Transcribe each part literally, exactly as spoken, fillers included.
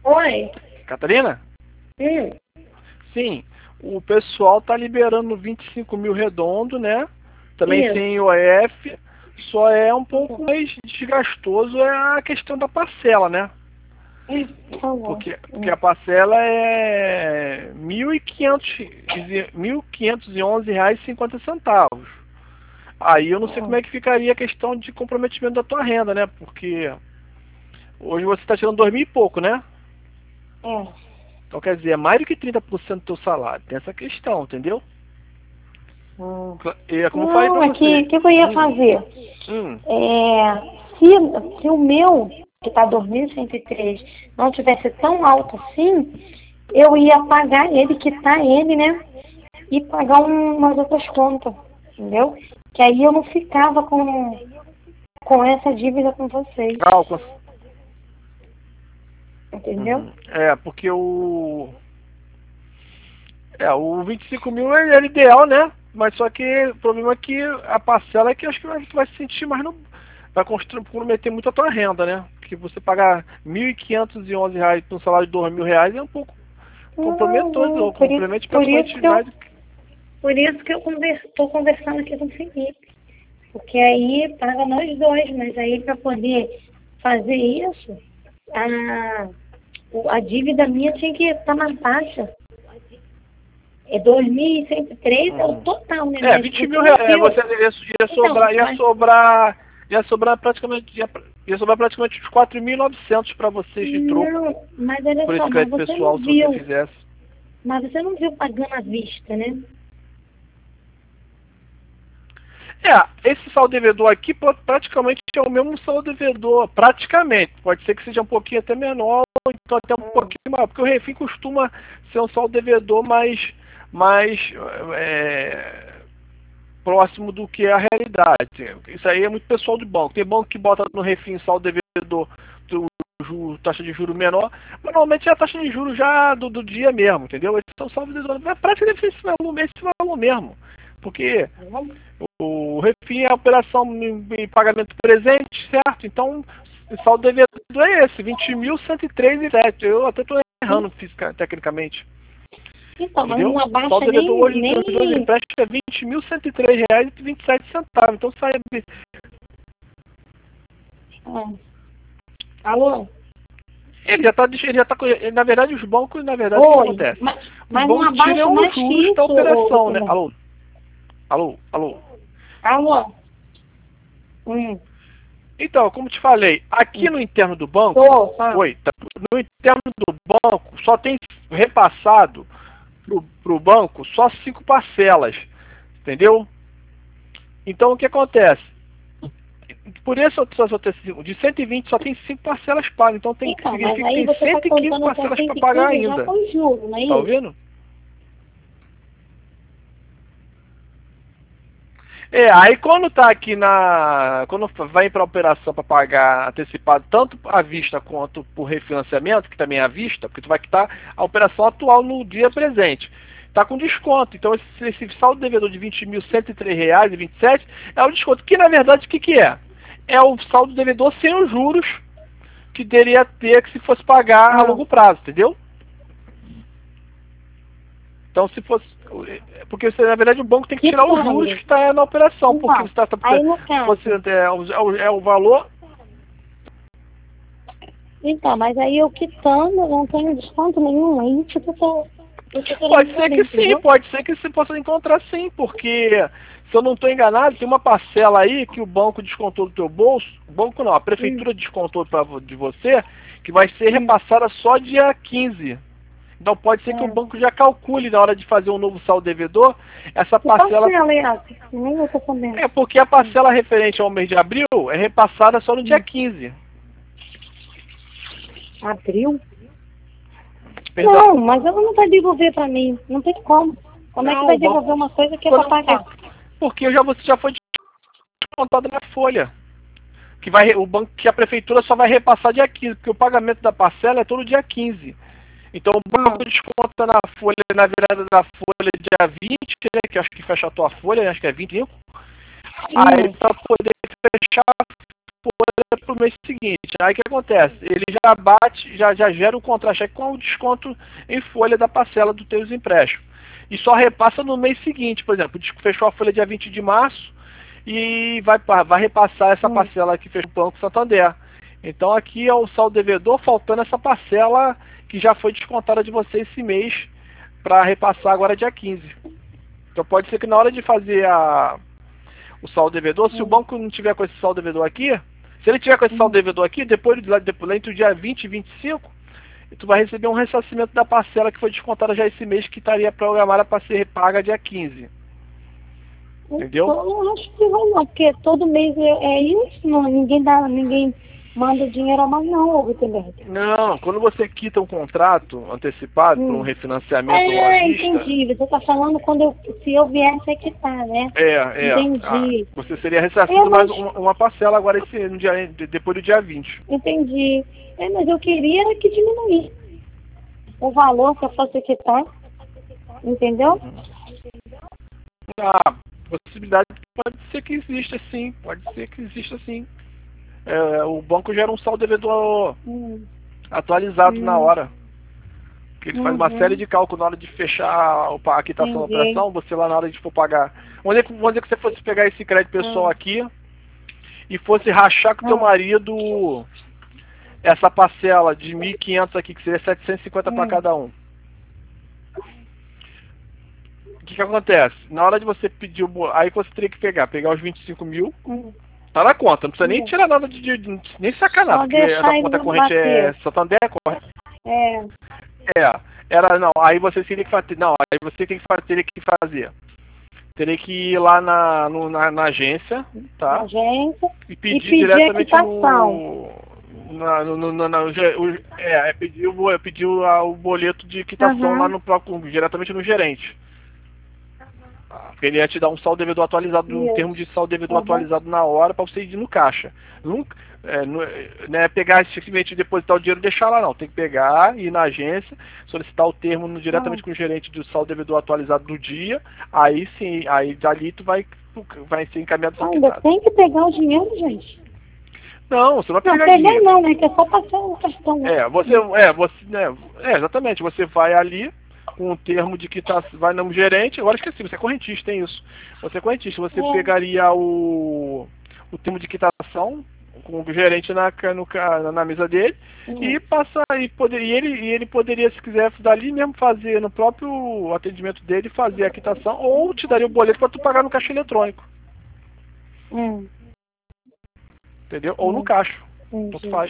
Oi. Catarina? Hum. Sim, o pessoal tá liberando vinte e cinco mil redondo, né? Também Isso. tem I O F, só é um pouco mais desgastoso é a questão da parcela, né? Hum, por favor. Porque, porque a parcela é mil e quinhentos e onze reais e cinquenta centavos. Aí eu não sei como é que ficaria a questão de comprometimento da tua renda, né? Porque hoje você está tirando dois mil e pouco, né? É. Então quer dizer, é mais do que trinta por cento do teu salário. Tem essa questão, entendeu? Hum. E é como eu falei Não, pra é que você. o que, que eu ia Hum, fazer? hum. É, se, se o meu, que está dois mil cento e três, não tivesse tão alto assim, eu ia pagar ele, quitar ele, né? E pagar um, umas outras contas, entendeu? Que aí eu não ficava com, com essa dívida com vocês, Ah, o cons- entendeu? uhum. É, porque o. É, o vinte e cinco mil é, é ideal, né? Mas só que o problema é que a parcela é que eu acho que você vai se sentir mais no. Vai comprometer muito a tua renda, né? Porque você pagar mil e quinhentos e onze reais por um salário de dois mil reais é um pouco Não, comprometedor, não, ou por isso, compromete por isso praticamente que eu, mais do que. por isso que eu estou conversando aqui com o Felipe. Porque aí paga nós dois, mas aí para poder fazer isso, a, o- a dívida minha tinha que estar mais baixa. É dois mil cento e três é o Uhum. total, né? É, Mas vinte você mil não reais. É, viu. você ia, ia Então, sobrar, ia mas sobrar. Ia sobrar praticamente. Ia, ia sobrar praticamente uns quatro mil e novecentos para vocês de troco. não, mas olha Por só, esse mas crédito você não pessoal, se você viu. fizesse. Mas você não viu pagando à vista, né? É, esse saldo devedor aqui pô, praticamente é o mesmo saldo devedor, praticamente. Pode ser que seja um pouquinho até menor, ou então até um pouquinho maior, porque o refim costuma ser um saldo devedor mais, mais é, próximo do que é a realidade. Isso aí é muito pessoal do banco. Tem banco que bota no refim saldo devedor do juro, taxa de juros menor, mas normalmente é a taxa de juros já do, do dia mesmo, entendeu? Esse é o saldo devedor. Na prática deve ser esse valor, esse valor mesmo. Porque o refim é a operação em em pagamento presente, certo? Então, o saldo devedor é esse, vinte mil cento e três e sete. Eu até estou errando fisica, tecnicamente. Então, mas Entendeu? não O abaixa saldo devedor nem, hoje dos dois nem... empréstimos é vinte mil cento e três reais e vinte e sete centavos. Então sai. Ah. Alô? Ele já está. Ele já tá, na verdade, os bancos, na verdade, o que Oi, acontece? mas, Os mas não bancos abaixa tiram os mais que juros da isso, ô, operação, né? ô, Alô? Alô? Alô? alô? Hum, Então, como te falei, aqui hum. no interno do banco, Tô, fala. oi, tá- no interno do banco só tem repassado para o banco só cinco parcelas, entendeu? Então o que acontece? Por isso só tem cinco, de cento e vinte só tem cinco parcelas pagas, então tem, Então, mas significa que aí tem você está cento e quinze contando com parcelas para cento e pagar quinze já ainda. com juros, não é Tá isso? ouvindo? É, aí quando tá aqui na. Quando vai para a operação para pagar antecipado, tanto à vista quanto por refinanciamento, que também é à vista, porque tu vai quitar a operação atual no dia presente. Tá com desconto. Então esse, esse saldo devedor de vinte mil cento e três reais e vinte e sete é o desconto. Que na verdade o que, que é? É o saldo devedor sem os juros que deveria ter que se fosse pagar a Ah, longo prazo, entendeu? Então, se fosse. Porque, você, na verdade, o banco tem que tirar os juros quitando. que está na operação. Porque Então, você está. aí no Se fosse caso. é, o, é o é o valor. Então, mas aí eu quitando, eu não tenho desconto nenhum. É isso que eu tô, eu tô querendo Pode ser saber, que sim, entendeu? pode ser que você possa encontrar sim. Porque, se eu não estou enganado, tem uma parcela aí que o banco descontou do teu bolso. O banco não, a Hum, prefeitura descontou pra, de você, que vai ser hum, repassada só dia quinze. Então, pode ser que o é. banco já calcule na hora de fazer um novo saldo devedor essa Que parcela. parcela é essa? Nem eu tô sabendo. É porque a parcela referente ao mês de abril é repassada só no dia Hum. quinze. Abril? Perdão. Não, mas ela não vai devolver pra mim. Não tem como. Como é que Não, vai o banco. devolver uma coisa que é pra Quando, pagar? porque já, você já foi descontado na folha. Que vai, o banco, que a prefeitura só vai repassar dia quinze, porque o pagamento da parcela é todo dia quinze. Então o banco Hum, desconta na folha, na virada da folha dia vinte, né, que eu acho que fecha a tua folha, né, acho que é vinte e cinco. Aí hum, para poder fechar folha para o mês seguinte. Aí o que acontece? Ele já bate, já, já gera o contra-cheque com o desconto em folha da parcela dos teus empréstimos. E só repassa no mês seguinte, por exemplo, fechou a folha dia vinte de março e vai, vai repassar essa parcela que fechou o Banco Santander. Então aqui é o saldo devedor faltando essa parcela que já foi descontada de você esse mês para repassar agora dia quinze. Então pode ser que na hora de fazer a, o saldo devedor, se o banco não tiver com esse saldo devedor aqui, se ele tiver com esse saldo devedor aqui, depois, depois entre o dia vinte e vinte e cinco, tu vai receber um ressarcimento da parcela que foi descontada já esse mês, que estaria programada para ser paga dia quinze. Entendeu? Eu não acho que vai não, porque todo mês é, é isso, não, ninguém dá, ninguém manda dinheiro a mais não, Gutenberg. Não, quando você quita um contrato antecipado hum. por um refinanciamento ou ah, à vista... entendi. Você está falando quando eu, se eu viesse a quitar, né? É, é. Entendi. Ah, você seria ressarcido é, mas... mais uma, uma parcela agora esse, no dia, depois do dia vinte. Entendi. É, mas eu queria que diminuísse o valor que eu fosse quitar. Entendeu? A possibilidade pode ser que exista sim. Pode ser que exista sim. É, o banco gera um saldo devedor hum. atualizado hum. na hora. Que ele uhum. faz uma série de cálculos na hora de fechar a quitação da operação. Você lá na hora de for pagar. Vamos dizer, vamos dizer que você fosse pegar esse crédito pessoal hum. aqui e fosse rachar com o teu marido essa parcela de mil e quinhentos aqui, que seria setecentos e cinquenta hum. para cada um. O que que acontece? Na hora de você pedir o... Aí você teria que pegar, pegar os vinte e cinco mil... Hum. Tá na conta, não precisa nem tirar nada de, de, de nem sacar nada, porque essa conta corrente bater. É Santander, correto? É. É, era, não, aí você teria que fazer, não, aí você tem que fazer, teria que fazer. Teria que ir lá na, no, na, na agência, tá? Na agência. E pedir, e pedir diretamente no, na, no, no, no, no, o, é, pedir o, pedir o, o boleto de quitação uhum. lá no próprio, diretamente no gerente. Porque ele ia te dar um saldo devedor atualizado, um termo de saldo devedor uhum. atualizado na hora para você ir no caixa. Nunca, é, não é pegar simplesmente depositar o dinheiro e deixar lá, não. Tem que pegar, ir na agência, solicitar o termo no, diretamente uhum. com o gerente do saldo devedor atualizado do dia. Aí sim, aí dali tu vai, vai ser encaminhado para o Ainda tem que pegar o dinheiro, gente. Não, você não vai pegar não, dinheiro. Não, né? Que é só passar o cartão. É, você, é, você, né, é, exatamente, você vai ali com o termo de quitação, vai no gerente, agora esqueci, você é correntista, tem isso. Você é correntista, você é. pegaria o, o termo de quitação com o gerente na, no, na mesa dele uhum. e passa e, poder, e, ele, e ele poderia, se quiser, dali mesmo fazer no próprio atendimento dele, fazer a quitação, ou te daria o boleto para tu pagar no caixa eletrônico. Uhum. Entendeu? Ou no caixa. Uhum. Tanto faz.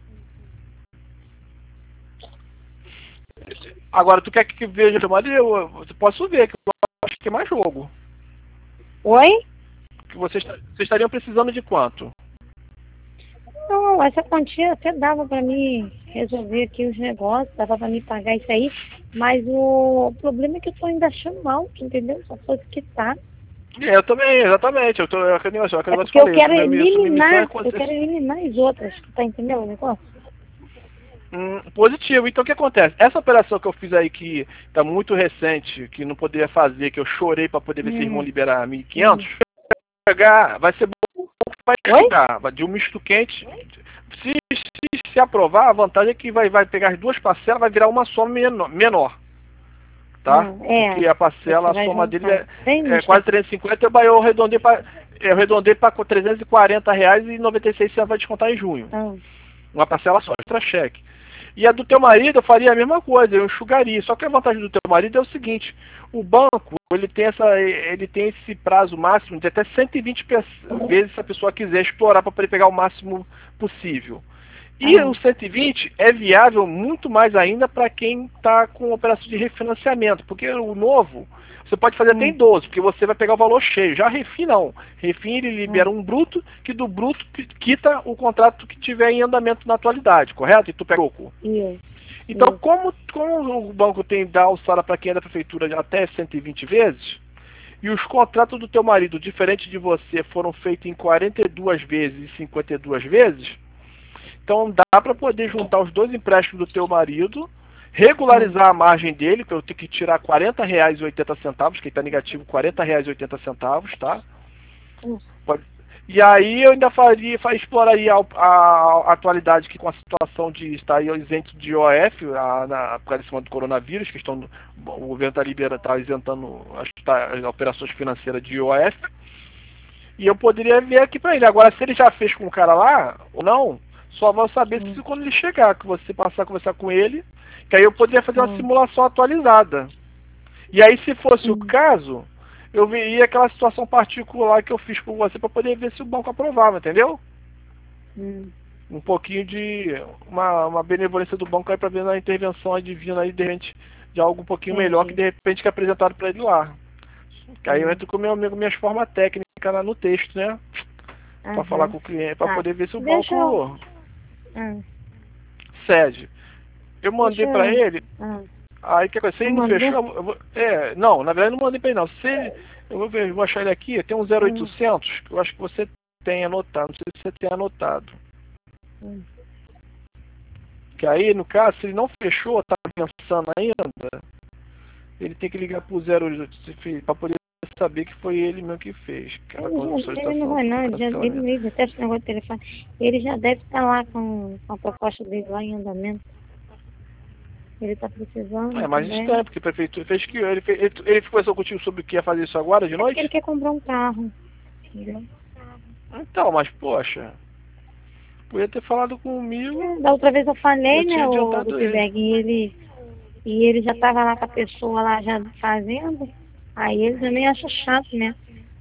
Agora, tu quer que veja teu marido? Eu, eu posso ver, que eu acho que tem mais jogo. Oi? Que vocês, vocês estariam precisando de quanto? Não, essa quantia até dava para mim resolver aqui os negócios, dava para mim pagar isso aí, mas o problema é que eu tô ainda achando alto, entendeu? Só fosse quitar. É, eu também, exatamente. Eu tô, eu, eu, eu, eu, é porque eu quero eliminar, eu quero eliminar as outras, tá entendendo o negócio? Hum, positivo. Então o que acontece? Essa operação que eu fiz aí, que tá muito recente, que não poderia fazer, que eu chorei para poder ver hum. se eles vão liberar mil e quinhentos, hum. pegar, vai ser bom, vai chegar de um misto quente. Se, se se aprovar, a vantagem é que vai, vai pegar as duas parcelas, vai virar uma só menor, menor tá? Hum, é, porque a parcela, a soma dele é, é quase trezentos e cinquenta, eu arredondei para eu arredondei para trezentos e quarenta reais e noventa e seis centavos vai descontar em junho. Hum. Uma parcela só, extra cheque. E a do teu marido eu faria a mesma coisa, eu enxugaria. Só que a vantagem do teu marido é o seguinte, o banco, ele tem, essa, ele tem esse prazo máximo de até cento e vinte vezes se a pessoa quiser explorar para poder pegar o máximo possível. E uhum. o cento e vinte é viável muito mais ainda para quem está com operação de refinanciamento, porque o novo você pode fazer uhum. até em doze, porque você vai pegar o valor cheio. Já Refin não. Refin ele libera uhum. um bruto, que do bruto quita o contrato que tiver em andamento na atualidade, correto? E tu pega o uhum. Então, uhum. como, como o banco tem dá alçada para quem é da prefeitura de até cento e vinte vezes, e os contratos do teu marido, diferente de você, foram feitos em quarenta e duas vezes e cinquenta e duas vezes, então dá para poder juntar os dois empréstimos do teu marido, regularizar a margem dele, que eu tenho que tirar quarenta reais e oitenta centavos, que está negativo quarenta reais e oitenta centavos, tá? Pode, E aí eu ainda faria, fa- exploraria a, a atualidade que com a situação de estar isento de I O F, a, na, por causa do coronavírus, que estão, o governo está liberando, está isentando as, tá, as operações financeiras de I O F. E eu poderia ver aqui para ele. Agora, se ele já fez com o cara lá ou não, só vou saber Hum. se quando ele chegar, que você passar a conversar com ele, que aí eu poderia fazer uma Hum. simulação atualizada. E aí, se fosse Hum. o caso, eu veria aquela situação particular que eu fiz com você para poder ver se o banco aprovava, entendeu? Hum. Um pouquinho de uma, uma benevolência do banco aí para ver na intervenção divina aí, de repente, de algo um pouquinho Entendi. melhor que de repente que é apresentado para ele lá. Que aí eu Hum. entro com meu amigo, minhas formas técnicas lá no texto, né? Para Aham. falar com o cliente, para Tá. poder ver se o Deixa banco eu... Hum. cede. Eu mandei Deixa para eu... ele, Hum. aí que coisa, se Não ele não mandou? fechou, eu vou, é, não, na verdade eu não mandei para ele não. Se ele, eu vou ver, eu vou achar ele aqui, tem um zero Hum. oitocentos, que eu acho que você tem anotado, não sei se você tem anotado. Hum. Que aí, no caso, se ele não fechou, tá pensando ainda, ele tem que ligar pro zero oito para poder saber que foi ele mesmo que fez. Aquela Ele, já, ele não solicitação vai não, do ele, já, ele cancelamento. liga até esse negócio de telefone. Ele já deve estar lá com, com a proposta dele lá em andamento. Ele está precisando É mais também. estranho, porque o prefeito fez que ele, fez, ele, ele conversou contigo sobre o que ia fazer isso agora de É porque ele noite? quer comprar um carro, entendeu? Então, mas poxa, podia ter falado comigo, É, da outra vez eu falei, eu tinha né, o adiantado ele. Gutenberg, e ele, e ele já estava lá com a pessoa lá já fazendo. Aí ele também acha chato, né?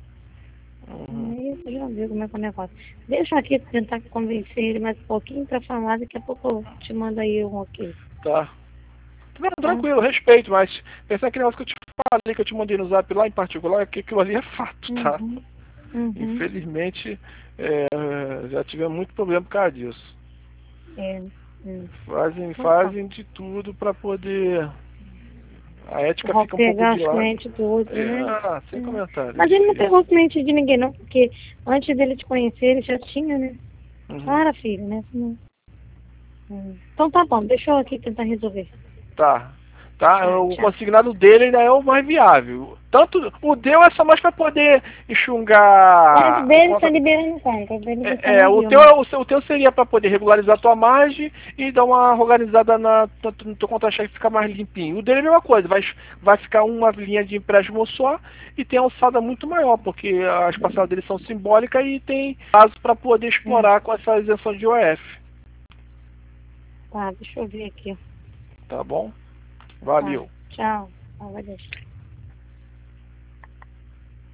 Uhum. Aí você já viu como é que é o negócio. Deixa eu aqui tentar convencer ele mais um pouquinho para falar, daqui a pouco eu te mando aí um ok. Tá. Não, Tá? tranquilo, respeito, mas pensar que negócio que eu te falei, que eu te mandei no zap lá em particular, que aquilo ali é fato, tá? Uhum. Uhum. Infelizmente, é, já tivemos muito problema por causa disso. É. Hum. Fazem, Então tá. fazem de tudo para poder. A ética Vou fica um pouco pegar de os lado. clientes do outro, É, né? ah, sem Hum. comentário, é Mas ele não difícil. pegou o cliente de ninguém, não, porque antes dele te conhecer, ele já tinha, né? Uhum. Para, filho, né? Senão- Hum. Então tá bom, deixa eu aqui tentar resolver. Tá. Tá, Tá, o tchau. consignado dele ainda é o mais viável. Tanto o deu é só mais para poder Mas enxungar o dele tá conta. liberando conta, o dele você É, é, não o viu, teu, né? o, seu, o teu seria para poder regularizar a tua margem e dar uma organizada na, no, no teu contra-cheque ficar mais limpinho. O dele é a mesma coisa, vai, vai ficar uma linha de empréstimo só e tem alçada muito maior, porque as parcelas dele são simbólicas e tem prazo para poder Hum. explorar com essa isenção de I O F. Tá, deixa eu ver aqui. Tá bom? Tá, Valeu. tchau. Tá, vai deixar.